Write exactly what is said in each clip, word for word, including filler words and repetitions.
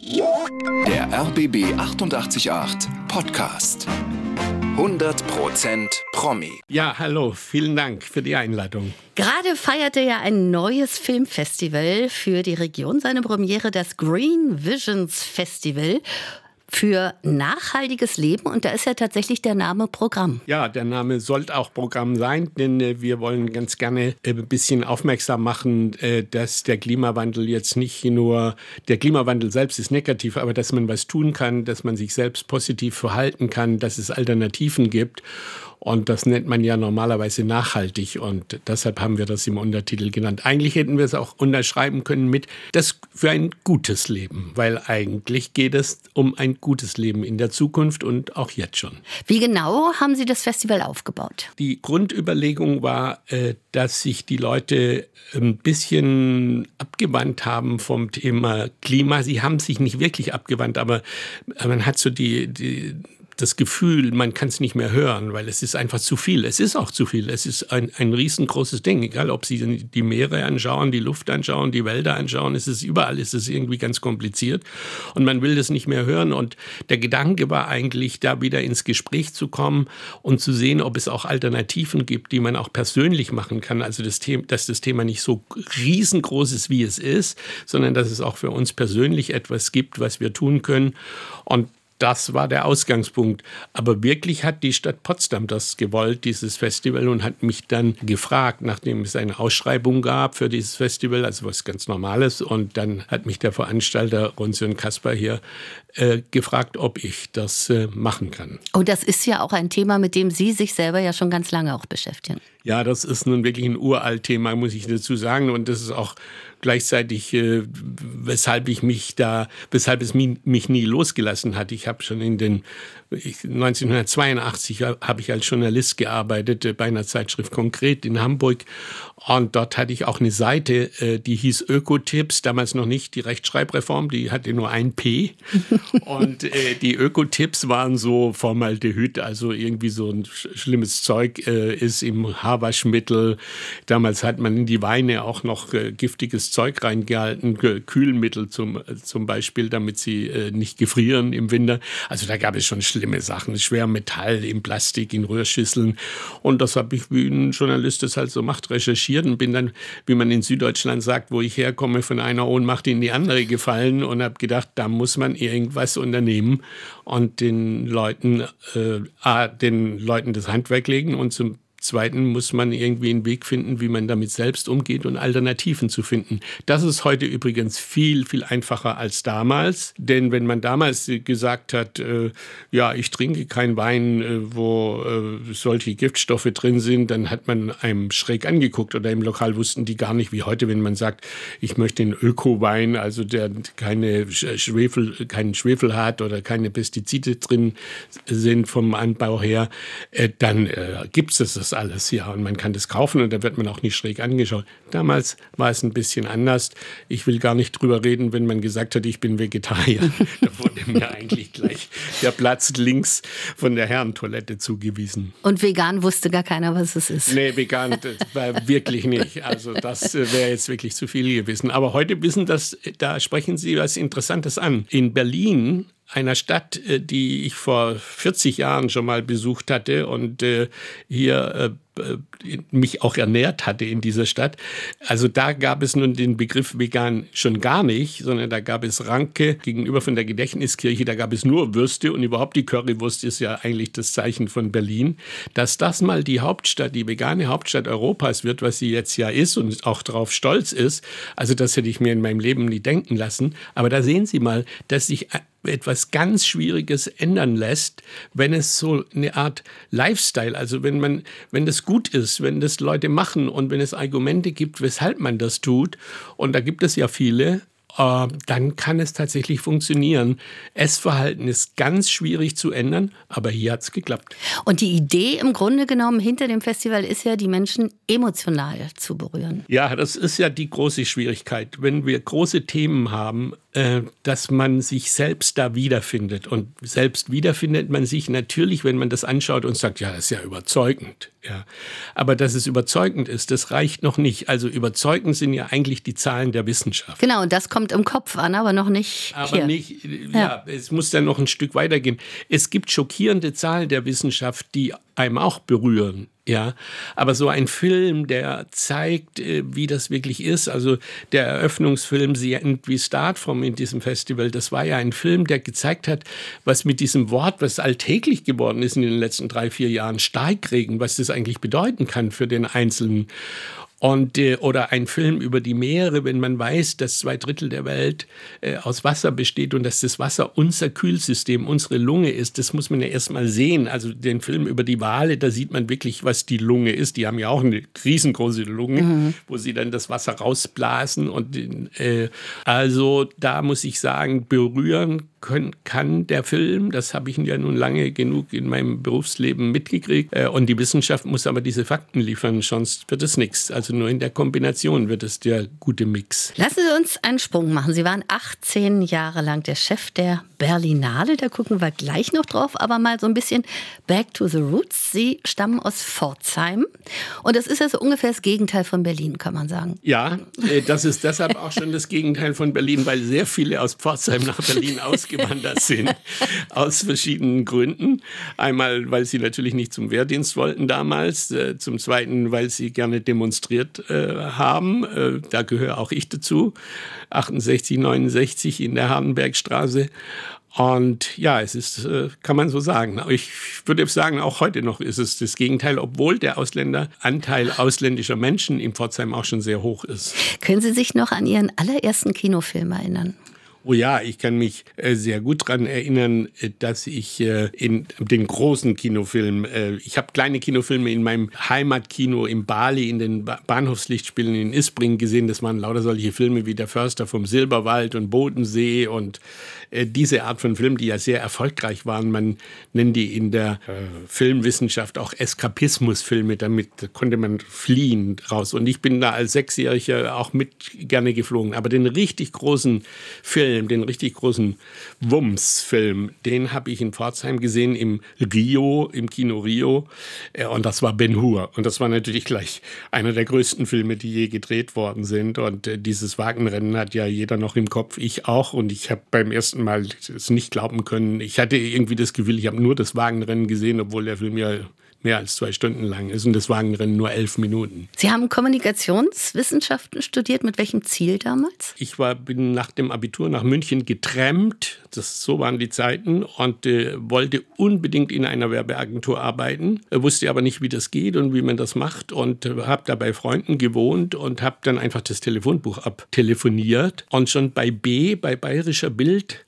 Der R B B achtundachtzig Komma acht Podcast. hundert Prozent Promi. Ja, hallo, vielen Dank für die Einladung. Gerade feierte ja ein neues Filmfestival für die Region seine Premiere, das Green Visions Festival für nachhaltiges Leben. Und da ist ja tatsächlich der Name Programm. Ja, der Name sollte auch Programm sein, denn äh, wir wollen ganz gerne äh, ein bisschen aufmerksam machen, äh, dass der Klimawandel jetzt nicht nur, der Klimawandel selbst ist negativ, aber dass man was tun kann, dass man sich selbst positiv verhalten kann, dass es Alternativen gibt. Und das nennt man ja normalerweise nachhaltig. Und deshalb haben wir das im Untertitel genannt. Eigentlich hätten wir es auch unterschreiben können mit das für ein gutes Leben. Weil eigentlich geht es um ein gutes Leben in der Zukunft und auch jetzt schon. Wie genau haben Sie das Festival aufgebaut? Die Grundüberlegung war, dass sich die Leute ein bisschen abgewandt haben vom Thema Klima. Sie haben sich nicht wirklich abgewandt, aber man hat so die... die das Gefühl, man kann es nicht mehr hören, weil es ist einfach zu viel. Es ist auch zu viel. Es ist ein, ein riesengroßes Ding. Egal, ob Sie die Meere anschauen, die Luft anschauen, die Wälder anschauen, es ist überall ist es irgendwie ganz kompliziert. Und man will das nicht mehr hören. Und der Gedanke war eigentlich, da wieder ins Gespräch zu kommen und zu sehen, ob es auch Alternativen gibt, die man auch persönlich machen kann. Also das Thema, dass das Thema nicht so riesengroß ist, wie es ist, sondern dass es auch für uns persönlich etwas gibt, was wir tun können. Und das war der Ausgangspunkt. Aber wirklich hat die Stadt Potsdam das gewollt, dieses Festival, und hat mich dann gefragt, nachdem es eine Ausschreibung gab für dieses Festival, also was ganz Normales. Und dann hat mich der Veranstalter Ronsion Kasper hier äh, gefragt, ob ich das äh, machen kann. Und das ist ja auch ein Thema, mit dem Sie sich selber ja schon ganz lange auch beschäftigen. Ja, das ist nun wirklich ein Uralt-Thema, muss ich dazu sagen. Und das ist auch gleichzeitig, äh, weshalb ich mich da, weshalb es mich, mich nie losgelassen hat. Ich habe schon in den ich, neunzehnhundertzweiundachtzig habe ich als Journalist gearbeitet äh, bei einer Zeitschrift Konkret in Hamburg. Und dort hatte ich auch eine Seite, äh, die hieß Ökotipps, damals noch nicht die Rechtschreibreform, die hatte nur ein P. Und äh, die Ökotipps waren so Formaldehyd, also irgendwie so ein sch- schlimmes Zeug äh, ist im Haarwaschmittel. Damals hat man in die Weine auch noch äh, giftiges Zeug reingehalten, K- Kühlmittel zum, äh, zum Beispiel, damit sie äh, nicht gefrieren im Winter. Also da gab es schon schlimme Sachen, schwer Metall im Plastik, in Rührschüsseln. Und das habe ich, wie ein Journalist das halt so macht, recherchiert und bin dann, wie man in Süddeutschland sagt, wo ich herkomme, von einer Ohnmacht in die andere gefallen und habe gedacht, da muss man irgendwas unternehmen und den Leuten, äh, A, den Leuten das Handwerk legen und zum Zweiten muss man irgendwie einen Weg finden, wie man damit selbst umgeht und Alternativen zu finden. Das ist heute übrigens viel, viel einfacher als damals. Denn wenn man damals gesagt hat, äh, ja, ich trinke keinen Wein, äh, wo äh, solche Giftstoffe drin sind, dann hat man einem schräg angeguckt oder im Lokal wussten die gar nicht, wie heute, wenn man sagt, ich möchte einen Öko-Wein, also der keine Schwefel, keinen Schwefel hat oder keine Pestizide drin sind vom Anbau her, äh, dann äh, gibt es das alles, ja, und man kann das kaufen und da wird man auch nicht schräg angeschaut. Damals war es ein bisschen anders. Ich will gar nicht drüber reden, wenn man gesagt hat, ich bin Vegetarier. Da wurde mir eigentlich gleich der Platz links von der Herrentoilette zugewiesen. Und vegan wusste gar keiner, was es ist. Nee, vegan das war wirklich nicht. Also das wäre jetzt wirklich zu viel gewesen. Aber heute wissen das, da sprechen Sie was Interessantes an. In Berlin, einer Stadt, die ich vor vierzig Jahren schon mal besucht hatte und äh, hier äh, mich auch ernährt hatte in dieser Stadt. Also da gab es nun den Begriff vegan schon gar nicht, sondern da gab es Ranke gegenüber von der Gedächtniskirche, da gab es nur Würste und überhaupt die Currywurst ist ja eigentlich das Zeichen von Berlin. Dass das mal die Hauptstadt, die vegane Hauptstadt Europas wird, was sie jetzt ja ist und auch darauf stolz ist, also das hätte ich mir in meinem Leben nie denken lassen. Aber da sehen Sie mal, dass sich etwas ganz Schwieriges ändern lässt, wenn es so eine Art Lifestyle, also wenn man, wenn das gut ist, wenn das Leute machen und wenn es Argumente gibt, weshalb man das tut, und da gibt es ja viele, äh, dann kann es tatsächlich funktionieren. Essverhalten ist ganz schwierig zu ändern, aber hier hat es geklappt. Und die Idee im Grunde genommen hinter dem Festival ist ja, die Menschen emotional zu berühren. Ja, das ist ja die große Schwierigkeit. Wenn wir große Themen haben, äh, dass man sich selbst da wiederfindet. Und selbst wiederfindet man sich natürlich, wenn man das anschaut und sagt, ja, das ist ja überzeugend. Ja. Aber dass es überzeugend ist, das reicht noch nicht. Also überzeugend sind ja eigentlich die Zahlen der Wissenschaft. Genau, und das kommt im Kopf an, aber noch nicht Aber hier. nicht, ja, Ja. es muss dann noch ein Stück weitergehen. Es gibt schockierende Zahlen der Wissenschaft, die einem auch berühren. Ja, aber so ein Film, der zeigt, wie das wirklich ist, also der Eröffnungsfilm The End We Start From in diesem Festival, das war ja ein Film, der gezeigt hat, was mit diesem Wort, was alltäglich geworden ist in den letzten drei, vier Jahren, Starkregen, was das eigentlich bedeuten kann für den Einzelnen. Und, äh, oder ein Film über die Meere, wenn man weiß, dass zwei Drittel der Welt äh, aus Wasser besteht und dass das Wasser unser Kühlsystem, unsere Lunge ist, das muss man ja erst mal sehen. Also den Film über die Wale, da sieht man wirklich, was die Lunge ist. Die haben ja auch eine riesengroße Lunge, mhm. wo sie dann das Wasser rausblasen. Und äh, also da muss ich sagen, berühren können, kann der Film, das habe ich ja nun lange genug in meinem Berufsleben mitgekriegt. Äh, und die Wissenschaft muss aber diese Fakten liefern, sonst wird es nichts. Also nur in der Kombination wird es der gute Mix. Lassen Sie uns einen Sprung machen. Sie waren achtzehn Jahre lang der Chef der Berlinale. Da gucken wir gleich noch drauf. Aber mal so ein bisschen back to the roots. Sie stammen aus Pforzheim. Und das ist ja so ungefähr das Gegenteil von Berlin, kann man sagen. Ja, das ist deshalb auch schon das Gegenteil von Berlin, weil sehr viele aus Pforzheim nach Berlin ausgewandert sind. Aus verschiedenen Gründen. Einmal, weil sie natürlich nicht zum Wehrdienst wollten damals. Zum Zweiten, weil sie gerne demonstriert haben. Da gehöre auch ich dazu. achtundsechzig, neunundsechzig in der Hardenbergstraße. Und ja, es ist, kann man so sagen. Ich würde sagen, auch heute noch ist es das Gegenteil, obwohl der Ausländeranteil ausländischer Menschen in Pforzheim auch schon sehr hoch ist. Können Sie sich noch an Ihren allerersten Kinofilm erinnern? Oh ja, ich kann mich äh, sehr gut daran erinnern, äh, dass ich äh, in den großen Kinofilm, äh, ich habe kleine Kinofilme in meinem Heimatkino in Bali, in den ba- Bahnhofslichtspielen in Isbring gesehen. Das waren lauter solche Filme wie Der Förster vom Silberwald und Bodensee und äh, diese Art von Filmen, die ja sehr erfolgreich waren. Man nennt die in der äh, Filmwissenschaft auch Eskapismusfilme. Damit konnte man fliehen raus. Und ich bin da als Sechsjähriger auch mit gerne geflogen. Aber den richtig großen Film, den richtig großen Wumms-Film, den habe ich in Pforzheim gesehen, im Rio, im Kino Rio. Und das war Ben-Hur. Und das war natürlich gleich einer der größten Filme, die je gedreht worden sind. Und dieses Wagenrennen hat ja jeder noch im Kopf, ich auch. Und ich habe beim ersten Mal es nicht glauben können. Ich hatte irgendwie das Gefühl, ich habe nur das Wagenrennen gesehen, obwohl der Film ja mehr als zwei Stunden lang ist und das Wagenrennen nur elf Minuten. Sie haben Kommunikationswissenschaften studiert. Mit welchem Ziel damals? Ich war, bin nach dem Abitur nach München getrampt, das, so waren die Zeiten, und äh, wollte unbedingt in einer Werbeagentur arbeiten, äh, wusste aber nicht, wie das geht und wie man das macht und äh, habe da bei Freunden gewohnt und habe dann einfach das Telefonbuch abtelefoniert. Und schon bei B, bei Bayerischer Bild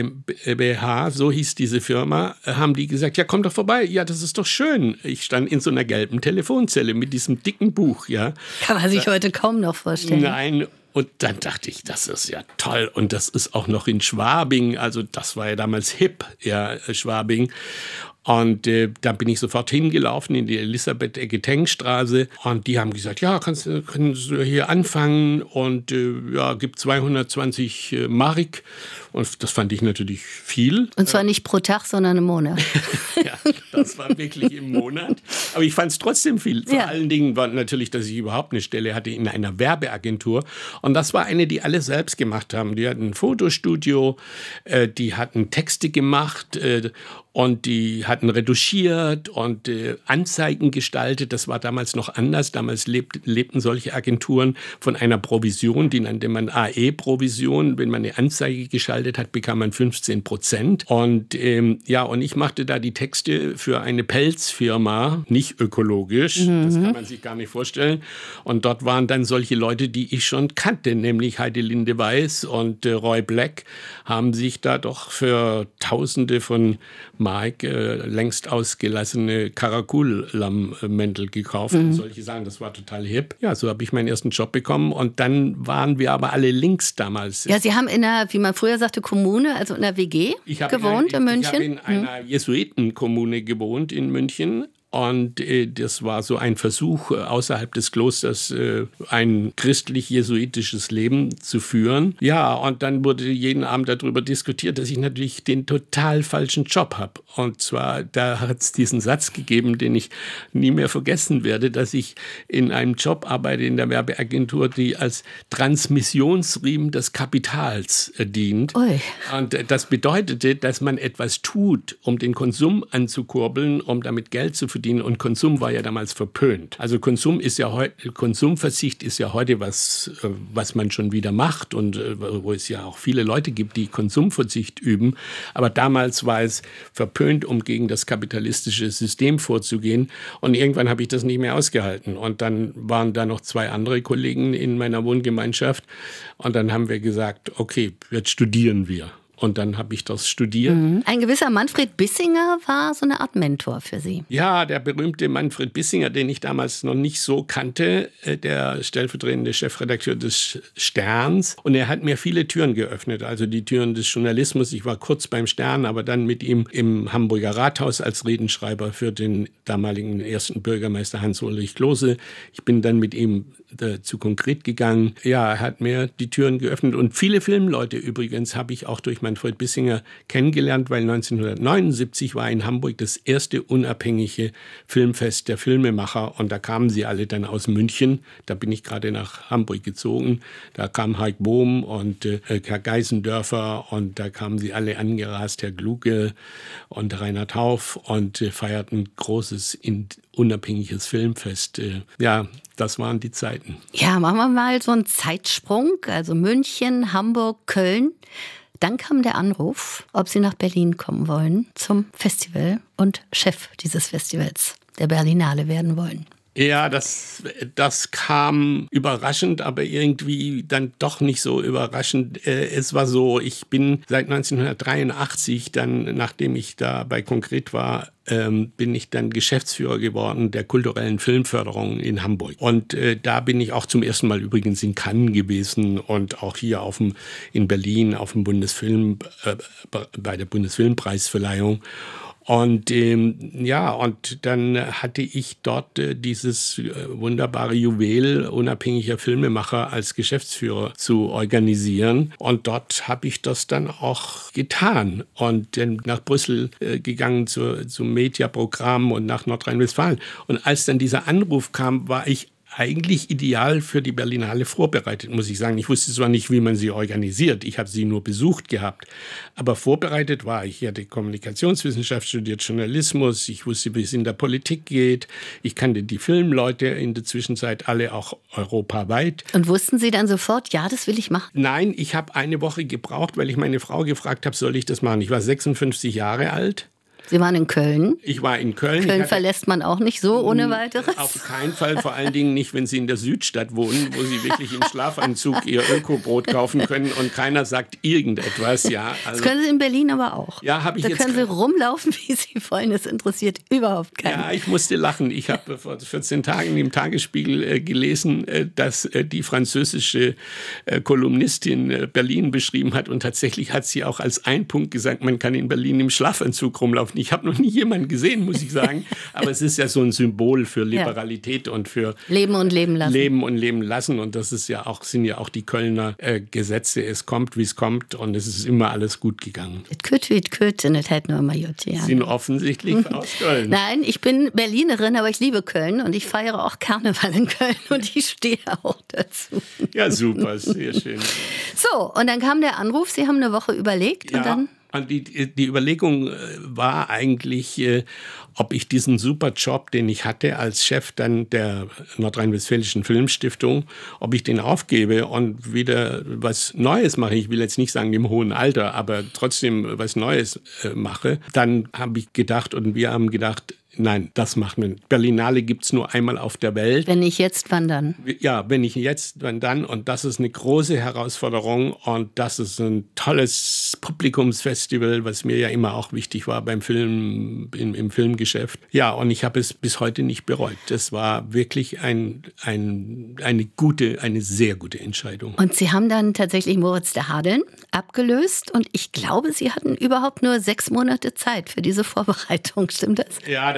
GmbH, so hieß diese Firma, äh, haben die gesagt, ja, komm doch vorbei, ja, das ist doch schön. Ich stand in so einer gelben Telefonzelle mit diesem dicken Buch, ja. Kann man sich heute kaum noch vorstellen. Nein, und dann dachte ich, das ist ja toll. Und das ist auch noch in Schwabing, also das war ja damals hip, ja, Schwabing. Und äh, da bin ich sofort hingelaufen in die Elisabeth-Egge-Teng-Straße und die haben gesagt, ja, kannst, kannst du hier anfangen und äh, ja, gibt zweihundertzwanzig äh, Mark. Und das fand ich natürlich viel. Und zwar nicht pro Tag, sondern im Monat. Ja, das war wirklich im Monat. Aber ich fand es trotzdem viel. Vor ja. allen Dingen war natürlich, dass ich überhaupt eine Stelle hatte in einer Werbeagentur. Und das war eine, die alle selbst gemacht haben. Die hatten ein Fotostudio, äh, die hatten Texte gemacht äh, und die hatten retuschiert und äh, Anzeigen gestaltet. Das war damals noch anders. Damals lebt, lebten solche Agenturen von einer Provision, die nannte man A E-Provision. Wenn man eine Anzeige gestaltet hat, bekam man fünfzehn Prozent. Und ähm, ja, und ich machte da die Texte für eine Pelzfirma, nicht ökologisch. Mhm. Das kann man sich gar nicht vorstellen. Und dort waren dann solche Leute, die ich schon kannte, nämlich Heidelinde Weiß und äh, Roy Black, haben sich da doch für Tausende von Mark äh, längst ausgelassene Karakullammäntel gekauft. Mhm. Und solche Sachen, das war total hip. Ja, so habe ich meinen ersten Job bekommen. Und dann waren wir aber alle links damals. Ja, Sie haben in einer, wie man früher sagte, Kommune, also in einer W G gewohnt in, in München. Ich habe in einer hm. Jesuitenkommune gewohnt in München. Und äh, das war so ein Versuch, äh, außerhalb des Klosters äh, ein christlich-jesuitisches Leben zu führen. Ja, und dann wurde jeden Abend darüber diskutiert, dass ich natürlich den total falschen Job habe. Und zwar, da hat es diesen Satz gegeben, den ich nie mehr vergessen werde, dass ich in einem Job arbeite in der Werbeagentur, die als Transmissionsriemen des Kapitals äh, dient. Ui. Und äh, das bedeutete, dass man etwas tut, um den Konsum anzukurbeln, um damit Geld zu verdienen. Und Konsum war ja damals verpönt. Also Konsum ist ja heute, Konsumverzicht ist ja heute was, äh, was man schon wieder macht und äh, wo es ja auch viele Leute gibt, die Konsumverzicht üben. Aber damals war es verpönt, um gegen das kapitalistische System vorzugehen. Und irgendwann habe ich das nicht mehr ausgehalten. Und dann waren da noch zwei andere Kollegen in meiner Wohngemeinschaft. Und dann haben wir gesagt, okay, jetzt studieren wir. Und dann habe ich das studiert. Mhm. Ein gewisser Manfred Bissinger war so eine Art Mentor für Sie. Ja, der berühmte Manfred Bissinger, den ich damals noch nicht so kannte, der stellvertretende Chefredakteur des Sterns. Und er hat mir viele Türen geöffnet, also die Türen des Journalismus. Ich war kurz beim Stern, aber dann mit ihm im Hamburger Rathaus als Redenschreiber für den damaligen ersten Bürgermeister Hans-Ulrich Klose. Ich bin dann mit ihm zu Konkret gegangen. Ja, er hat mir die Türen geöffnet. Und viele Filmleute übrigens habe ich auch durch Manfred Bissinger kennengelernt, weil neunzehnhundertneunundsiebzig war in Hamburg das erste unabhängige Filmfest der Filmemacher und da kamen sie alle dann aus München. Da bin ich gerade nach Hamburg gezogen. Da kam Heik Bohm und äh, Herr Geisendörfer und da kamen sie alle angerast, Herr Gluge und Reinhard Hauf und äh, feierten großes in, unabhängiges Filmfest. Äh, ja, das waren die Zeiten. Ja, machen wir mal so einen Zeitsprung. Also München, Hamburg, Köln. Dann kam der Anruf, ob Sie nach Berlin kommen wollen zum Festival und Chef dieses Festivals, der Berlinale, werden wollen. Ja, das, das kam überraschend, aber irgendwie dann doch nicht so überraschend. Es war so, ich bin seit neunzehnhundertdreiundachtzig, dann, nachdem ich da bei Konkret war, ähm, bin ich dann Geschäftsführer geworden der kulturellen Filmförderung in Hamburg. Und äh, da bin ich auch zum ersten Mal übrigens in Cannes gewesen und auch hier auf dem, in Berlin auf dem Bundesfilm, äh, bei der Bundesfilmpreisverleihung. Und ähm, ja, und dann hatte ich dort äh, dieses äh, wunderbare Juwel unabhängiger Filmemacher als Geschäftsführer zu organisieren. Und dort habe ich das dann auch getan und dann nach Brüssel äh, gegangen zu, zum Mediaprogramm und nach Nordrhein-Westfalen. Und als dann dieser Anruf kam, war ich eigentlich ideal für die Berlinale vorbereitet, muss ich sagen. Ich wusste zwar nicht, wie man sie organisiert, ich habe sie nur besucht gehabt, aber vorbereitet war ich. Ich hatte Kommunikationswissenschaft studiert, Journalismus, ich wusste, wie es in der Politik geht, ich kannte die Filmleute in der Zwischenzeit alle auch europaweit. Und wussten Sie dann sofort, ja, das will ich machen? Nein, ich habe eine Woche gebraucht, weil ich meine Frau gefragt habe, soll ich das machen? Ich war sechsundfünfzig Jahre alt. Sie waren in Köln. Ich war in Köln. Köln verlässt man auch nicht so ohne weiteres. Auf keinen Fall, vor allen Dingen nicht, wenn Sie in der Südstadt wohnen, wo Sie wirklich im Schlafanzug Ihr Ökobrot kaufen können und keiner sagt irgendetwas. Ja, also, das können Sie in Berlin aber auch. Ja, habe ich da jetzt. Da können Sie rumlaufen, wie Sie wollen. Das interessiert überhaupt keinen. Ja, ich musste lachen. Ich habe vor vierzehn Tagen im Tagesspiegel äh, gelesen, äh, dass äh, die französische äh, Kolumnistin äh, Berlin beschrieben hat und tatsächlich hat sie auch als ein Punkt gesagt, man kann in Berlin im Schlafanzug rumlaufen. Ich habe noch nie jemanden gesehen, muss ich sagen. Aber es ist ja so ein Symbol für Liberalität ja. und für Leben und Leben lassen. Leben und Leben lassen. Und das ist ja auch, sind ja auch die Kölner äh, Gesetze. Es kommt, wie es kommt. Und es ist immer alles gut gegangen. Es kütt wie es kütt und es hält nur immer gut. Sie sind offensichtlich aus Köln. Nein, ich bin Berlinerin, aber ich liebe Köln. Und ich feiere auch Karneval in Köln. Und ich stehe auch dazu. Ja, super. Sehr schön. So, und dann kam der Anruf. Sie haben eine Woche überlegt. Ja. Und dann Und die, die Überlegung war eigentlich, ob ich diesen super Job, den ich hatte als Chef dann der Nordrhein-Westfälischen Filmstiftung, ob ich den aufgebe und wieder was Neues mache. Ich will jetzt nicht sagen im hohen Alter, aber trotzdem was Neues mache. Dann habe ich gedacht und wir haben gedacht, nein, das macht man. Berlinale gibt es nur einmal auf der Welt. Wenn nicht jetzt, wann dann? Ja, wenn nicht jetzt, wann dann? Und das ist eine große Herausforderung und das ist ein tolles Publikumsfestival, was mir ja immer auch wichtig war beim Film, im, im Filmgeschäft. Ja, und ich habe es bis heute nicht bereut. Das war wirklich ein, ein, eine gute, eine sehr gute Entscheidung. Und Sie haben dann tatsächlich Moritz der Hadeln abgelöst und ich glaube, Sie hatten überhaupt nur sechs Monate Zeit für diese Vorbereitung. Stimmt das? Ja, das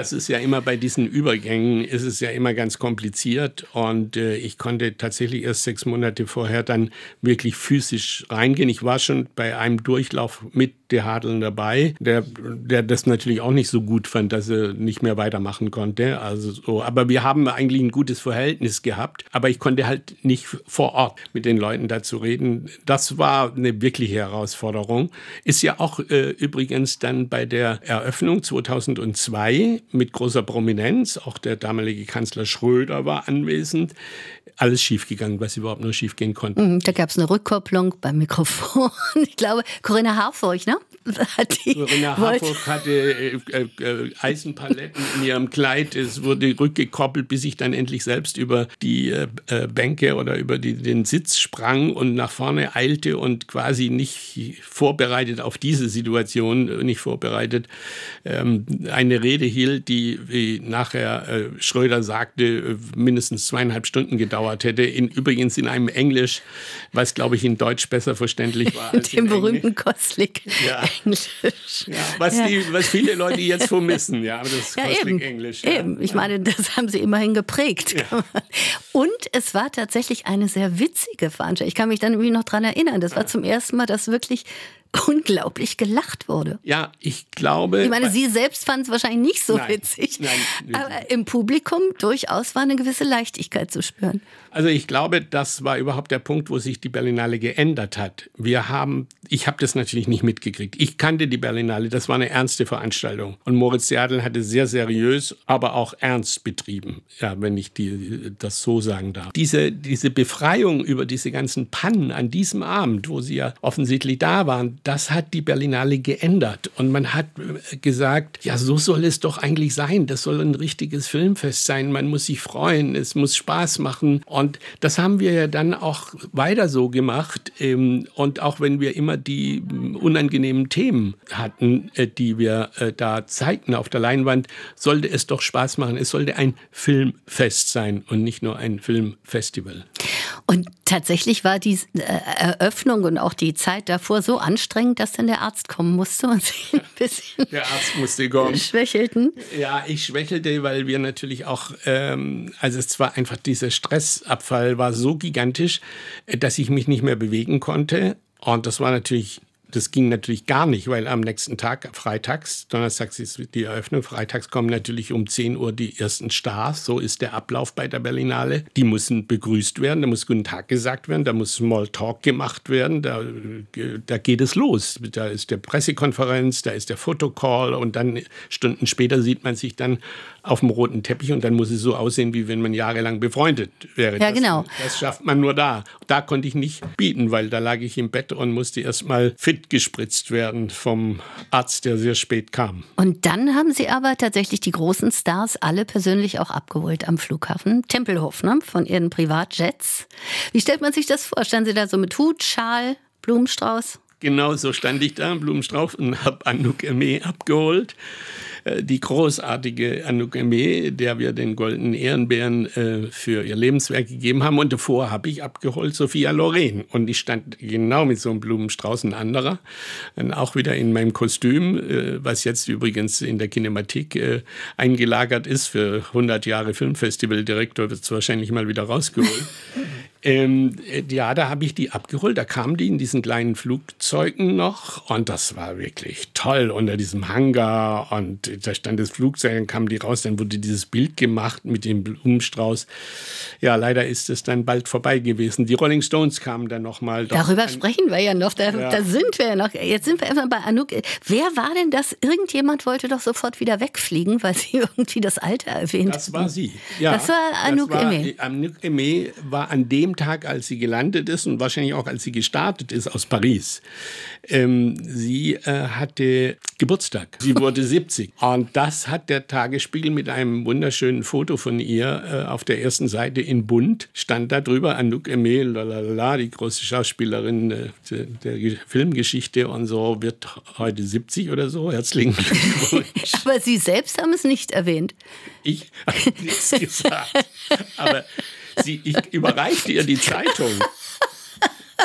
Das ist ja immer bei diesen Übergängen, ist es ja immer ganz kompliziert und äh, ich konnte tatsächlich erst sechs Monate vorher dann wirklich physisch reingehen. Ich war schon bei einem Durchlauf mit der Hadeln dabei, der, der das natürlich auch nicht so gut fand, dass er nicht mehr weitermachen konnte. Also so. Aber wir haben eigentlich ein gutes Verhältnis gehabt, aber ich konnte halt nicht vor Ort mit den Leuten dazu reden. Das war eine wirkliche Herausforderung. Ist ja auch äh, übrigens dann bei der Eröffnung zweitausendzwei mit großer Prominenz, auch der damalige Kanzler Schröder war anwesend, alles schiefgegangen, was überhaupt nur schiefgehen konnte. Da gab es eine Rückkopplung beim Mikrofon. Ich glaube, Corinna Harfurch, ne? Hat die Corinna Harfurch hatte äh, äh, Eisenpaletten in ihrem Kleid. Es wurde rückgekoppelt, bis ich dann endlich selbst über die äh, Bänke oder über die, den Sitz sprang und nach vorne eilte und quasi nicht vorbereitet auf diese Situation, nicht vorbereitet, ähm, eine Rede hielt, die, wie nachher äh, Schröder sagte, mindestens zweieinhalb Stunden gedauert hätte. In, übrigens in einem Englisch, was, glaube ich, in Deutsch besser verständlich war als dem in berühmten Englisch. Kostlik-Englisch. Ja. Ja, was, Ja. Die, was viele Leute jetzt vermissen, ja, aber das Ja, eben, Kostlik-Englisch. Ja. eben. Ich meine, das haben sie immerhin geprägt. Ja. Und es war tatsächlich eine sehr witzige Veranstaltung. Ich kann mich dann irgendwie noch dran erinnern. Das war zum ersten Mal, dass wirklich unglaublich gelacht wurde. Ja, ich glaube... Ich meine, Sie selbst fanden es wahrscheinlich nicht so Nein, witzig, nein. aber im Publikum durchaus war eine gewisse Leichtigkeit zu spüren. Also ich glaube, das war überhaupt der Punkt, wo sich die Berlinale geändert hat. Wir haben, ich habe das natürlich nicht mitgekriegt. Ich kannte die Berlinale, das war eine ernste Veranstaltung. Und Moritz Seadel hatte sehr seriös, aber auch ernst betrieben, ja, wenn ich die, das so sagen darf. Diese, diese Befreiung über diese ganzen Pannen an diesem Abend, wo sie ja offensichtlich da waren, das hat die Berlinale geändert. Und man hat gesagt, ja, so soll es doch eigentlich sein. Das soll ein richtiges Filmfest sein. Man muss sich freuen, es muss Spaß machen. Und das haben wir ja dann auch weiter so gemacht. Und auch wenn wir immer die unangenehmen Themen hatten, die wir da zeigten auf der Leinwand, sollte es doch Spaß machen. Es sollte ein Filmfest sein und nicht nur ein Filmfestival. Und tatsächlich war die Eröffnung und auch die Zeit davor so anstrengend, dass dann der Arzt kommen musste und sie ein bisschen der Arzt musste kommen. schwächelten. Ja, ich schwächelte, weil wir natürlich auch, ähm, also es war einfach, dieser Stressabfall war so gigantisch, dass ich mich nicht mehr bewegen konnte. Und das war natürlich... Das ging natürlich gar nicht, weil am nächsten Tag, freitags, donnerstags ist die Eröffnung, freitags kommen natürlich um zehn Uhr die ersten Stars. So ist der Ablauf bei der Berlinale. Die müssen begrüßt werden, da muss Guten Tag gesagt werden, da muss Smalltalk gemacht werden, da, da geht es los. Da ist der Pressekonferenz, da ist der Fotocall und dann Stunden später sieht man sich dann auf dem roten Teppich und dann muss es so aussehen, wie wenn man jahrelang befreundet wäre. Ja, das, genau. Das schafft man nur da. Da konnte ich nicht bieten, weil da lag ich im Bett und musste erst mal fit gespritzt werden vom Arzt, der sehr spät kam. Und dann haben Sie aber tatsächlich die großen Stars alle persönlich auch abgeholt am Flughafen Tempelhof, ne? Von Ihren Privatjets. Wie stellt man sich das vor? Standen Sie da so mit Hut, Schal, Blumenstrauß? Genau so stand ich da, Blumenstrauß, und habe Anouk Aimée abgeholt. Die großartige Anouk Aimée, der wir den Goldenen Ehrenbären äh, für ihr Lebenswerk gegeben haben. Und davor habe ich abgeholt Sophia Loren. Und ich stand genau mit so einem Blumenstrauß, ein anderer. Und auch wieder in meinem Kostüm, äh, was jetzt übrigens in der Kinematik äh, eingelagert ist. Für hundert Jahre Filmfestivaldirektor wird es wahrscheinlich mal wieder rausgeholt. Ähm, ja, da habe ich die abgeholt. Da kamen die in diesen kleinen Flugzeugen noch. Und das war wirklich toll unter diesem Hangar. Und da stand das Flugzeug, dann kamen die raus. Dann wurde dieses Bild gemacht mit dem Blumenstrauß. Ja, leider ist es dann bald vorbei gewesen. Die Rolling Stones kamen dann noch mal. Darüber sprechen wir ja noch. Da, ja. da sind wir ja noch. Jetzt sind wir einfach bei Anouk. Wer war denn das? Irgendjemand wollte doch sofort wieder wegfliegen, weil sie irgendwie das Alter erwähnt. Das war sie. Ja, das war Anouk Aimée. Anouk Aimée war an dem Tag, als sie gelandet ist und wahrscheinlich auch, als sie gestartet ist aus Paris. Ähm, sie äh, hatte Geburtstag. Sie wurde siebzig. Und das hat der Tagesspiegel mit einem wunderschönen Foto von ihr äh, auf der ersten Seite in Bunt. Stand da drüber, Anouk Aimée, lalala, die große Schauspielerin äh, der, der Filmgeschichte und so, wird heute siebzig oder so. Herzlichen Glückwunsch. Aber Sie selbst haben es nicht erwähnt. Ich habe nichts gesagt. Aber sie, ich überreichte ihr die Zeitung.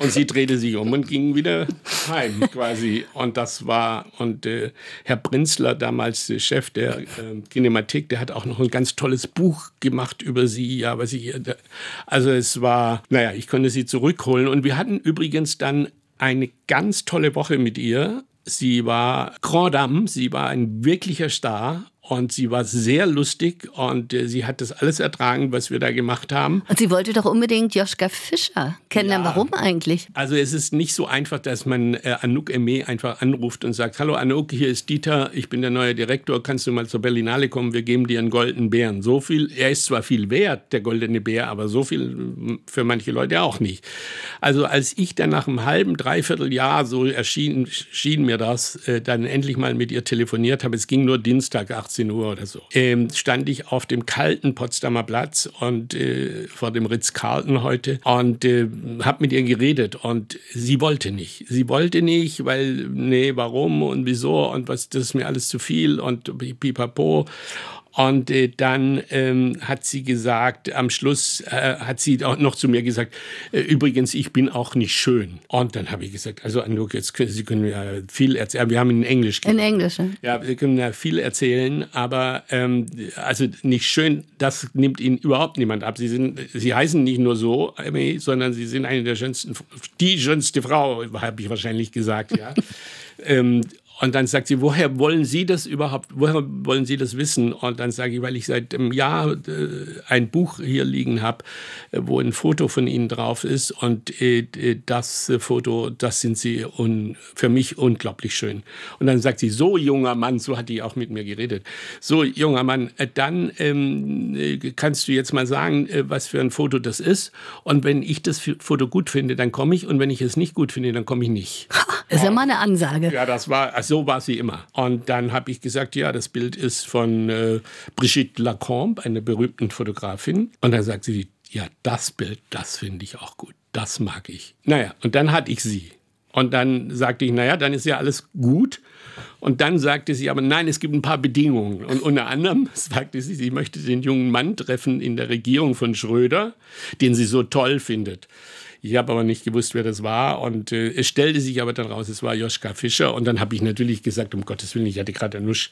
Und sie drehte sich um und ging wieder heim quasi. Und das war, und äh, Herr Prinzler, damals der Chef der äh, Kinemathek, der hat auch noch ein ganz tolles Buch gemacht über sie. Ja, was ich, also es war, naja, ich konnte sie zurückholen. Und wir hatten übrigens dann eine ganz tolle Woche mit ihr. Sie war Grand Dame, sie war ein wirklicher Star. Und sie war sehr lustig und äh, sie hat das alles ertragen, was wir da gemacht haben. Und sie wollte doch unbedingt Joschka Fischer kennenlernen. Ja. Warum eigentlich? Also es ist nicht so einfach, dass man äh, Anouk Aimée einfach anruft und sagt, hallo Anouk, hier ist Dieter, ich bin der neue Direktor, kannst du mal zur Berlinale kommen, wir geben dir einen goldenen Bären. So viel, er ist zwar viel wert, der goldene Bär, aber so viel für manche Leute auch nicht. Also als ich dann nach einem halben, dreiviertel Jahr, so erschien, schien mir das, äh, dann endlich mal mit ihr telefoniert habe, es ging nur Dienstag, achtzehn Uhr oder so, ähm, stand ich auf dem kalten Potsdamer Platz und äh, vor dem Ritz-Carlton heute und äh, habe mit ihr geredet und sie wollte nicht. Sie wollte nicht, weil, nee, warum und wieso und was, das ist mir alles zu viel und pipapo. Und äh, dann ähm, hat sie gesagt, am Schluss äh, hat sie auch noch zu mir gesagt, äh, übrigens, ich bin auch nicht schön. Und dann habe ich gesagt, also Anouk, jetzt können Sie können ja viel erzählen. Wir haben in Englisch In Englisch, ja. Ja, wir können ja viel erzählen, aber ähm, also nicht schön, das nimmt Ihnen überhaupt niemand ab. Sie sind, Sie heißen nicht nur so, sondern Sie sind eine der schönsten, die schönste Frau, habe ich wahrscheinlich gesagt, ja. ähm, Und dann sagt sie, woher wollen Sie das überhaupt, woher wollen Sie das wissen? Und dann sage ich, weil ich seit einem Jahr äh, ein Buch hier liegen habe, äh, wo ein Foto von Ihnen drauf ist. Und äh, das äh, Foto, das sind Sie un, für mich unglaublich schön. Und dann sagt sie, so junger Mann, so hat die auch mit mir geredet, so junger Mann, äh, dann ähm, äh, kannst du jetzt mal sagen, äh, was für ein Foto das ist. Und wenn ich das Foto gut finde, dann komme ich. Und wenn ich es nicht gut finde, dann komme ich nicht. Das ist ja mal eine Ansage. Ja, das war, so war sie immer. Und dann habe ich gesagt, ja, das Bild ist von äh, Brigitte Lacombe, einer berühmten Fotografin. Und dann sagt sie, ja, das Bild, das finde ich auch gut. Das mag ich. Naja, und dann hatte ich sie. Und dann sagte ich, naja, dann ist ja alles gut. Und dann sagte sie, aber nein, es gibt ein paar Bedingungen. Und unter anderem sagte sie, sie möchte den jungen Mann treffen in der Regierung von Schröder, den sie so toll findet. Ich habe aber nicht gewusst, wer das war. Und äh, es stellte sich aber dann raus, es war Joschka Fischer. Und dann habe ich natürlich gesagt, um Gottes Willen, ich hatte gerade Anouk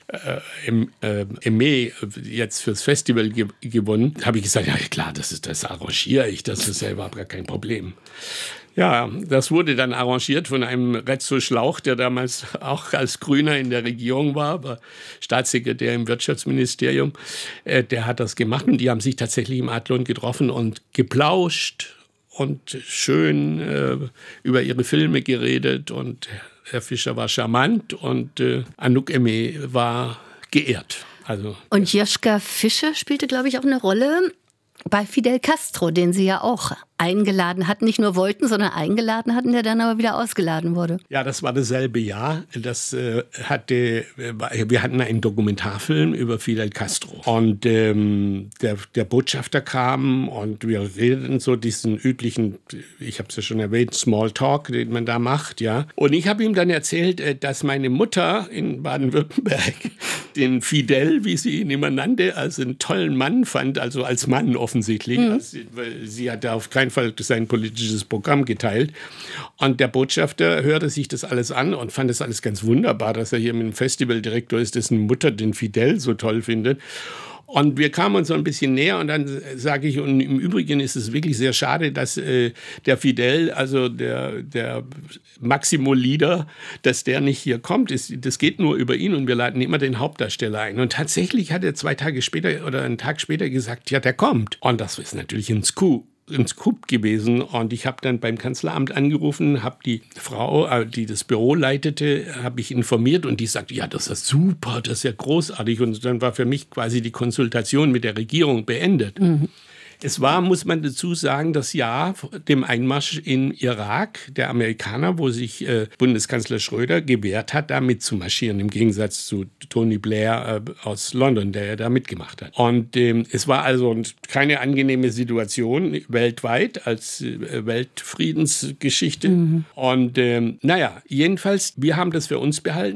äh, Aimée jetzt fürs Festival ge- gewonnen. Habe ich gesagt, ja klar, das, ist, das arrangiere ich, das ist ja überhaupt gar kein Problem. Ja, das wurde dann arrangiert von einem Rezzo Schlauch, der damals auch als Grüner in der Regierung war, aber Staatssekretär im Wirtschaftsministerium. Äh, der hat das gemacht und die haben sich tatsächlich im Adlon getroffen und geplauscht und schön äh, über ihre Filme geredet. Und Herr Fischer war charmant und äh, Anouk Aimée war geehrt. Also, und Joschka Fischer spielte, glaube ich, auch eine Rolle bei Fidel Castro, den Sie ja auch eingeladen hatten, nicht nur wollten, sondern eingeladen hatten, der dann aber wieder ausgeladen wurde. Ja, das war dasselbe Jahr. Das äh, hatte, wir hatten einen Dokumentarfilm über Fidel Castro. Und ähm, der, der Botschafter kam und wir redeten so diesen üblichen, ich habe es ja schon erwähnt, Smalltalk, den man da macht, ja. Und ich habe ihm dann erzählt, dass meine Mutter in Baden-Württemberg den Fidel, wie sie ihn immer nannte, als einen tollen Mann fand, also als Mann offensichtlich. Mhm. Also, weil sie hatte auf keinen Fall sein politisches Programm geteilt. Und der Botschafter hörte sich das alles an und fand das alles ganz wunderbar, dass er hier mit dem Festivaldirektor ist, dessen Mutter den Fidel so toll findet. Und wir kamen uns so ein bisschen näher und dann sage ich, und im Übrigen ist es wirklich sehr schade, dass äh, der Fidel, also der, der Maximo Lieder, dass der nicht hier kommt. Das, das geht nur über ihn und wir laden immer den Hauptdarsteller ein. Und tatsächlich hat er zwei Tage später oder einen Tag später gesagt, ja, der kommt. Und das ist natürlich ein Scoop. ein Scoop gewesen und ich habe dann beim Kanzleramt angerufen, habe die Frau, die das Büro leitete, habe ich informiert und die sagte, ja, das ist super, das ist ja großartig und dann war für mich quasi die Konsultation mit der Regierung beendet. Mhm. Es war, muss man dazu sagen, das Jahr dem Einmarsch in Irak der Amerikaner, wo sich äh, Bundeskanzler Schröder gewehrt hat, da mitzumarschieren, im Gegensatz zu Tony Blair äh, aus London, der ja da mitgemacht hat. Und ähm, es war also keine angenehme Situation weltweit als äh, Weltfriedensgeschichte. Mhm. Und ähm, naja, jedenfalls, wir haben das für uns behalten.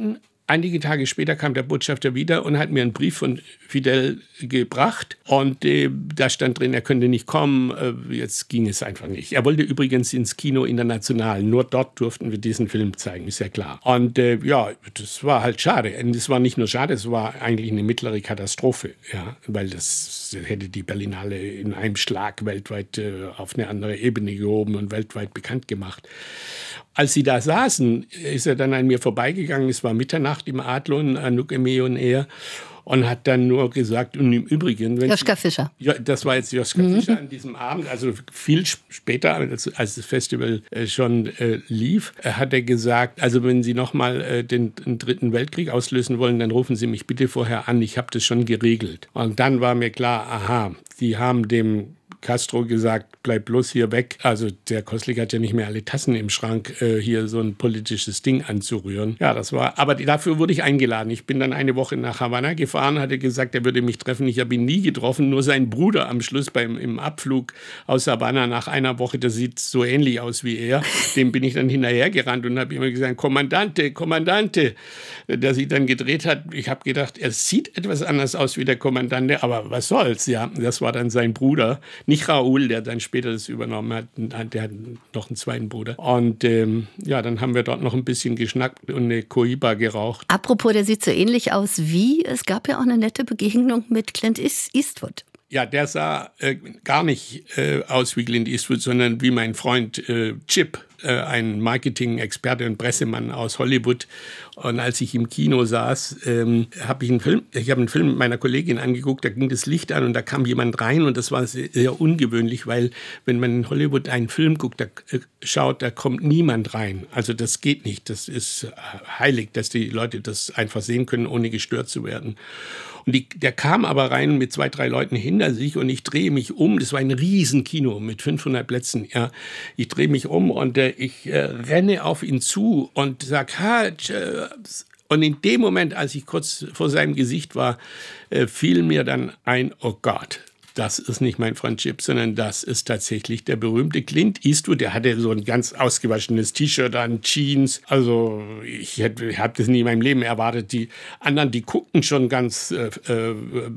Einige Tage später kam der Botschafter wieder und hat mir einen Brief von Fidel gebracht. Und äh, da stand drin, er könnte nicht kommen. Äh, jetzt ging es einfach nicht. Er wollte übrigens ins Kino International. Nur dort durften wir diesen Film zeigen, ist ja klar. Und äh, ja, das war halt schade. Und es war nicht nur schade, es war eigentlich eine mittlere Katastrophe. Ja, weil das hätte die Berlinale in einem Schlag weltweit äh, auf eine andere Ebene gehoben und weltweit bekannt gemacht. Als sie da saßen, ist er dann an mir vorbeigegangen. Es war Mitternacht im Adlon, Anouk Aimée und er. Und hat dann nur gesagt, und im Übrigen... Wenn Joschka Fischer. Ja, das war jetzt Joschka mhm. Fischer an diesem Abend, also viel später, als, als das Festival äh, schon äh, lief, äh, hat er gesagt, also wenn Sie nochmal äh, den, den Dritten Weltkrieg auslösen wollen, dann rufen Sie mich bitte vorher an, ich habe das schon geregelt. Und dann war mir klar, aha, Sie haben dem Castro gesagt, bleib bloß hier weg. Also der Koslik hat ja nicht mehr alle Tassen im Schrank, äh, hier so ein politisches Ding anzurühren. Ja, das war, aber dafür wurde ich eingeladen. Ich bin dann eine Woche nach Havanna gefahren, hatte gesagt, er würde mich treffen. Ich habe ihn nie getroffen, nur sein Bruder am Schluss beim, im Abflug aus Havanna nach einer Woche, der sieht so ähnlich aus wie er. Dem bin ich dann hinterhergerannt und habe immer gesagt, Kommandante, Kommandante, der sich dann gedreht hat. Ich habe gedacht, er sieht etwas anders aus wie der Kommandante, aber was soll's, ja. Das war dann sein Bruder. Nicht Raoul, der dann später das übernommen hat, der hat noch einen zweiten Bruder. Und ähm, ja, dann haben wir dort noch ein bisschen geschnackt und eine Cohiba geraucht. Apropos, der sieht so ähnlich aus wie, es gab ja auch eine nette Begegnung mit Clint Eastwood. Ja, der sah äh, gar nicht äh, aus wie Clint Eastwood, sondern wie mein Freund äh, Chip, äh, ein Marketing-Experte und Pressemann aus Hollywood. Und als ich im Kino saß, ähm, habe ich einen Film, ich habe einen Film mit meiner Kollegin angeguckt, da ging das Licht an und da kam jemand rein und das war sehr, sehr ungewöhnlich, weil wenn man in Hollywood einen Film guckt, da äh, schaut, da kommt niemand rein. Also das geht nicht, das ist heilig, dass die Leute das einfach sehen können, ohne gestört zu werden. Und die, der kam aber rein mit zwei, drei Leuten hinter sich und ich drehe mich um. Das war ein Riesenkino mit fünfhundert Plätzen. Ja. Ich drehe mich um und äh, ich äh, renne auf ihn zu und sage, ha, und in dem Moment, als ich kurz vor seinem Gesicht war, äh, fiel mir dann ein, oh Gott, das ist nicht mein Freund Chip, sondern das ist tatsächlich der berühmte Clint Eastwood. Der hatte so ein ganz ausgewaschenes T-Shirt an, Jeans. Also ich habe das nie in meinem Leben erwartet. Die anderen, die guckten schon ganz äh, äh,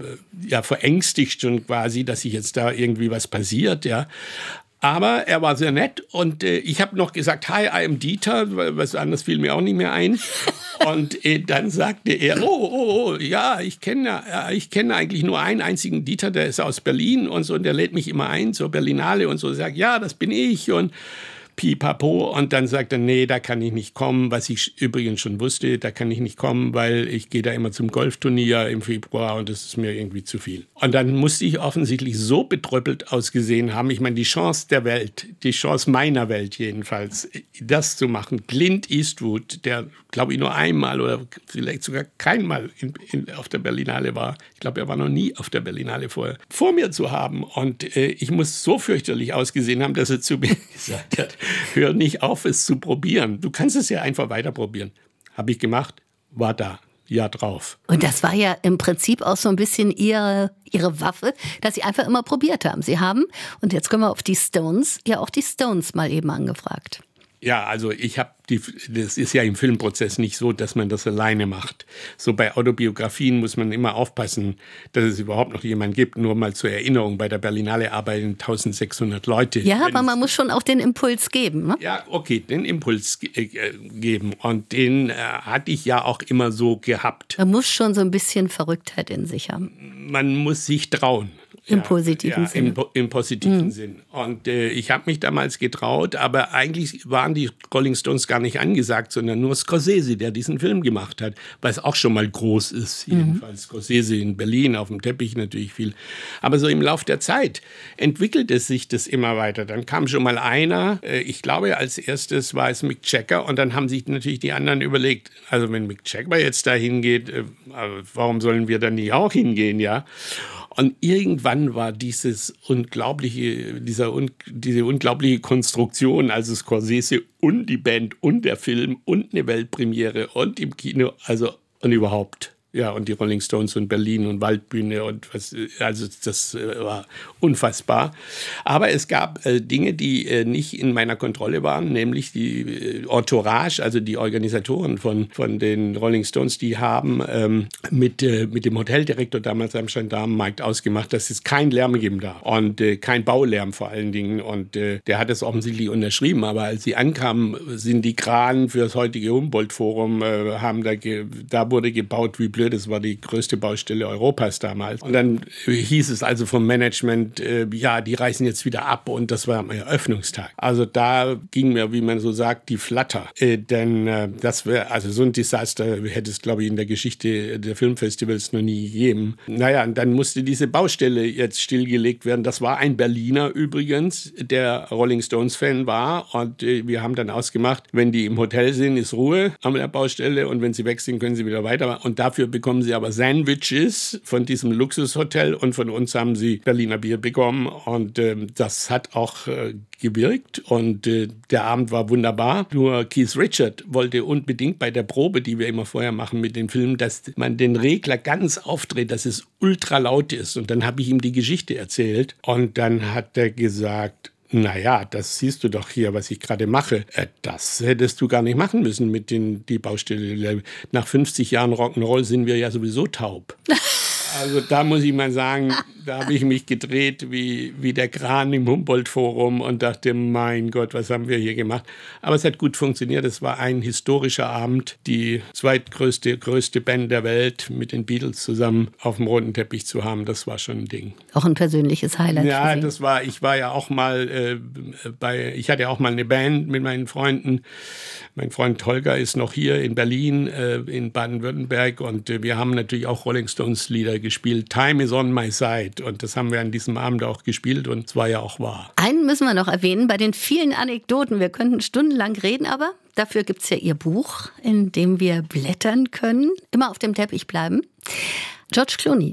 ja, verängstigt schon quasi, dass sich jetzt da irgendwie was passiert, ja. Aber er war sehr nett und äh, ich habe noch gesagt, hi, I am Dieter, weil was anderes fiel mir auch nicht mehr ein. Und äh, dann sagte er, oh, oh, oh, ja, ich kenne äh, ich kenne eigentlich nur einen einzigen Dieter, der ist aus Berlin und so, und der lädt mich immer ein zur Berlinale und so, sagt, ja, das bin ich und pipapo. Und dann sagt er, nee, da kann ich nicht kommen, was ich übrigens schon wusste, da kann ich nicht kommen, weil ich gehe da immer zum Golfturnier im Februar und das ist mir irgendwie zu viel. Und dann musste ich offensichtlich so betröppelt ausgesehen haben, ich meine, die Chance der Welt, die Chance meiner Welt jedenfalls, das zu machen, Clint Eastwood, der, glaube ich, nur einmal oder vielleicht sogar keinmal in, in, auf der Berlinale war, ich glaube, er war noch nie auf der Berlinale vorher, vor mir zu haben. Und äh, ich muss so fürchterlich ausgesehen haben, dass er zu mir gesagt hat, hör nicht auf, es zu probieren. Du kannst es ja einfach weiter probieren. Habe ich gemacht, war da, ja drauf. Und das war ja im Prinzip auch so ein bisschen ihre, ihre Waffe, dass sie einfach immer probiert haben. Sie haben, und jetzt kommen wir auf die Stones, ja auch die Stones mal eben angefragt. Ja, also ich habe die, das ist ja im Filmprozess nicht so, dass man das alleine macht. So bei Autobiografien muss man immer aufpassen, dass es überhaupt noch jemanden gibt. Nur mal zur Erinnerung, bei der Berlinale arbeiten eintausendsechshundert Leute. Ja, aber man muss schon auch den Impuls geben, ne? Ja, okay, den Impuls ge- äh, geben. Und den äh, hatte ich ja auch immer so gehabt. Man muss schon so ein bisschen Verrücktheit in sich haben. Man muss sich trauen. Im positiven ja, Sinne. Im, im positiven Mhm. Sinn. Und äh, ich habe mich damals getraut, aber eigentlich waren die Rolling Stones gar nicht angesagt, sondern nur Scorsese, der diesen Film gemacht hat, was auch schon mal groß ist. Jedenfalls mhm. Scorsese in Berlin, auf dem Teppich natürlich viel. Aber so im Lauf der Zeit entwickelte sich das immer weiter. Dann kam schon mal einer, äh, ich glaube als erstes war es Mick Jagger, und dann haben sich natürlich die anderen überlegt, also wenn Mick Jagger jetzt da hingeht, äh, warum sollen wir dann nicht auch hingehen, ja? Und irgendwann war dieses unglaubliche, dieser, diese unglaubliche Konstruktion, also Scorsese und die Band und der Film und eine Weltpremiere und im Kino, also und überhaupt Ja, und die Rolling Stones und Berlin und Waldbühne und was, also das äh, war unfassbar. Aber es gab äh, Dinge, die äh, nicht in meiner Kontrolle waren, nämlich die äh, Entourage, also die Organisatoren von, von den Rolling Stones, die haben ähm, mit, äh, mit dem Hoteldirektor damals am Gendarmenmarkt ausgemacht, dass es kein Lärm geben darf und äh, kein Baulärm vor allen Dingen. Und äh, der hat es offensichtlich unterschrieben, aber als sie ankamen, sind die Kranen für das heutige Humboldt-Forum, äh, haben da, ge- da wurde gebaut wie blöd, das war die größte Baustelle Europas damals. Und dann hieß es also vom Management, äh, ja, die reißen jetzt wieder ab und das war am Eröffnungstag. Also da ging mir, wie man so sagt, die Flatter. Äh, denn äh, das wäre, also so ein Desaster hätte es, glaube ich, in der Geschichte der Filmfestivals noch nie gegeben. Naja, und dann musste diese Baustelle jetzt stillgelegt werden. Das war ein Berliner übrigens, der Rolling Stones-Fan war und äh, wir haben dann ausgemacht, wenn die im Hotel sind, ist Ruhe an der Baustelle und wenn sie weg sind, können sie wieder weiter. Und dafür bekommen sie aber Sandwiches von diesem Luxushotel und von uns haben sie Berliner Bier bekommen und äh, das hat auch äh, gewirkt und äh, der Abend war wunderbar. Nur Keith Richards wollte unbedingt bei der Probe, die wir immer vorher machen mit den Filmen, dass man den Regler ganz aufdreht, dass es ultra laut ist. Und dann habe ich ihm die Geschichte erzählt und dann hat er gesagt, naja, das siehst du doch hier, was ich gerade mache. Das hättest du gar nicht machen müssen mit den, die Baustelle. Nach fünfzig Jahren Rock'n'Roll sind wir ja sowieso taub. Also da muss ich mal sagen, da habe ich mich gedreht wie, wie der Kran im Humboldt-Forum und dachte, mein Gott, was haben wir hier gemacht? Aber es hat gut funktioniert. Es war ein historischer Abend, die zweitgrößte größte Band der Welt mit den Beatles zusammen auf dem roten Teppich zu haben. Das war schon ein Ding. Auch ein persönliches Highlight. Ja, das war, ich war ja auch mal äh, bei, ich hatte ja auch mal eine Band mit meinen Freunden. Mein Freund Holger ist noch hier in Berlin, äh, in Baden-Württemberg und äh, wir haben natürlich auch Rolling Stones Lieder gespielt. Time is on my side und das haben wir an diesem Abend auch gespielt und es war ja auch wahr. Einen müssen wir noch erwähnen bei den vielen Anekdoten. Wir könnten stundenlang reden, aber dafür gibt es ja Ihr Buch, in dem wir blättern können, immer auf dem Teppich bleiben. George Clooney.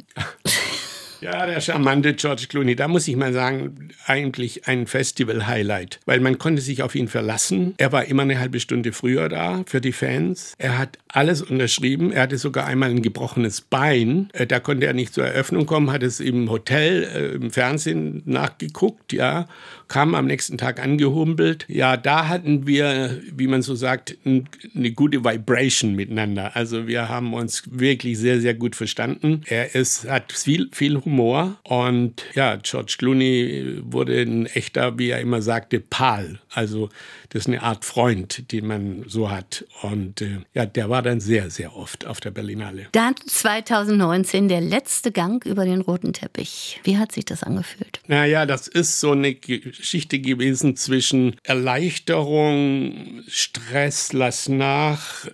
Ja, der charmante George Clooney. Da muss ich mal sagen, eigentlich ein Festival-Highlight. Weil man konnte sich auf ihn verlassen. Er war immer eine halbe Stunde früher da für die Fans. Er hat alles unterschrieben. Er hatte sogar einmal ein gebrochenes Bein. Da konnte er nicht zur Eröffnung kommen, hat es im Hotel, äh, im Fernsehen nachgeguckt, ja. Kam am nächsten Tag angehumpelt. Ja, da hatten wir, wie man so sagt, n- eine gute Vibration miteinander. Also wir haben uns wirklich sehr, sehr gut verstanden. Er ist, hat viel, viel Humor und ja, George Clooney wurde ein echter, wie er immer sagte, Pal. Also das ist eine Art Freund, den man so hat. Und äh, ja, der war dann sehr, sehr oft auf der Berlinale. Dann zwanzig neunzehn der letzte Gang über den roten Teppich. Wie hat sich das angefühlt? Naja, das ist so eine Geschichte gewesen zwischen Erleichterung, Stress, lass nach.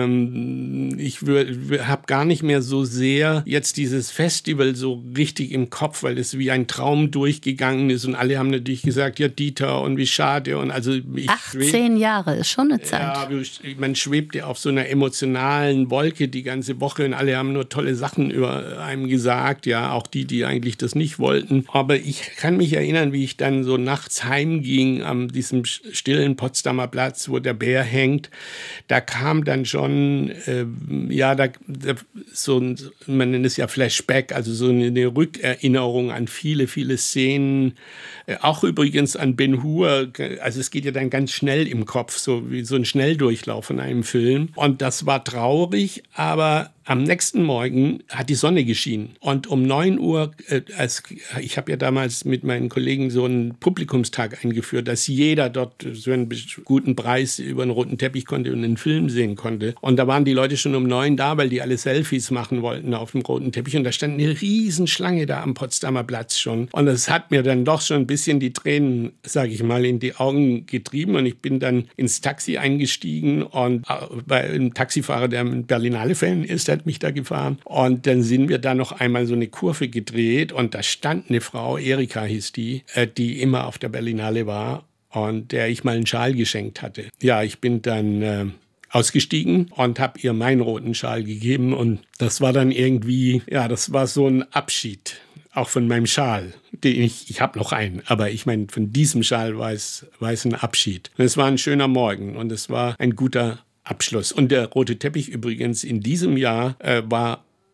Ähm, ich habe gar nicht mehr so sehr jetzt dieses Festival so richtig im Kopf, weil es wie ein Traum durchgegangen ist und alle haben natürlich gesagt, ja Dieter und wie schade und also ich achtzehn Jahre ist schon eine Zeit. Ja, man schwebte auf so einer emotionalen Wolke die ganze Woche und alle haben nur tolle Sachen über einem gesagt, ja, auch die, die eigentlich das nicht wollten. Aber ich kann mich erinnern, wie ich dann so nachts heimging an diesem stillen Potsdamer Platz, wo der Bär hängt. Da kam dann schon, äh, ja, da, da, so ein, man nennt es ja Flashback, also so eine, eine Rückerinnerung an viele, viele Szenen. Äh, auch übrigens an Ben Hur. Also es geht ja dann ganz schnell im Kopf, so wie so ein Schnelldurchlauf in einem Film. Und das war traurig, aber am nächsten Morgen hat die Sonne geschienen und um neun Uhr, äh, als, ich habe ja damals mit meinen Kollegen so einen Publikumstag eingeführt, dass jeder dort so einen guten Preis über einen roten Teppich konnte und einen Film sehen konnte. Und da waren die Leute schon um neun da, weil die alle Selfies machen wollten auf dem roten Teppich. Und da stand eine Riesenschlange da am Potsdamer Platz schon. Und das hat mir dann doch schon ein bisschen die Tränen, sage ich mal, in die Augen getrieben. Und ich bin dann ins Taxi eingestiegen und bei einem Taxifahrer, der ein Berlinale-Fan ist, hat mich da gefahren. Und dann sind wir da noch einmal so eine Kurve gedreht und da stand eine Frau, Erika hieß die, die immer auf der Berlinale war und der ich mal einen Schal geschenkt hatte. Ja, ich bin dann äh, ausgestiegen und habe ihr meinen roten Schal gegeben und das war dann irgendwie, ja, das war so ein Abschied. Auch von meinem Schal, den ich, ich habe noch einen, aber ich meine, von diesem Schal war es, war es ein Abschied. Und es war ein schöner Morgen und es war ein guter Abschluss. Und der rote Teppich übrigens in diesem Jahr äh, war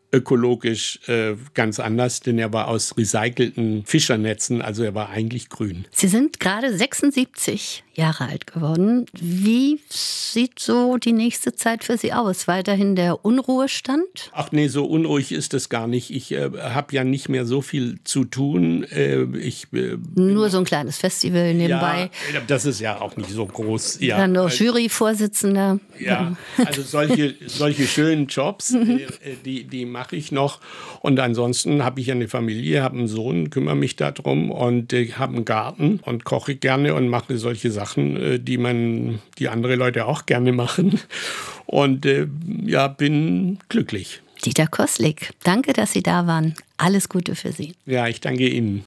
ökologisch äh, ganz anders, denn er war aus recycelten Fischernetzen, also er war eigentlich grün. Sie sind gerade sechsundsiebzig Jahre alt geworden. Wie sieht so die nächste Zeit für Sie aus? Weiterhin der Unruhestand? Ach nee, so unruhig ist es gar nicht. Ich äh, habe ja nicht mehr so viel zu tun. Äh, ich, äh, Nur so ein kleines Festival nebenbei. Ja, das ist ja auch nicht so groß. Ja, Dann noch also, Juryvorsitzender. Ja, also solche, solche schönen Jobs, äh, die, die mache ich noch. Und ansonsten habe ich eine Familie, habe einen Sohn, kümmere mich darum und äh, habe einen Garten und koche gerne und mache solche Sachen, äh, die man, die andere Leute auch gerne machen. Und äh, ja, bin glücklich. Dieter Koslik, danke, dass Sie da waren. Alles Gute für Sie. Ja, ich danke Ihnen.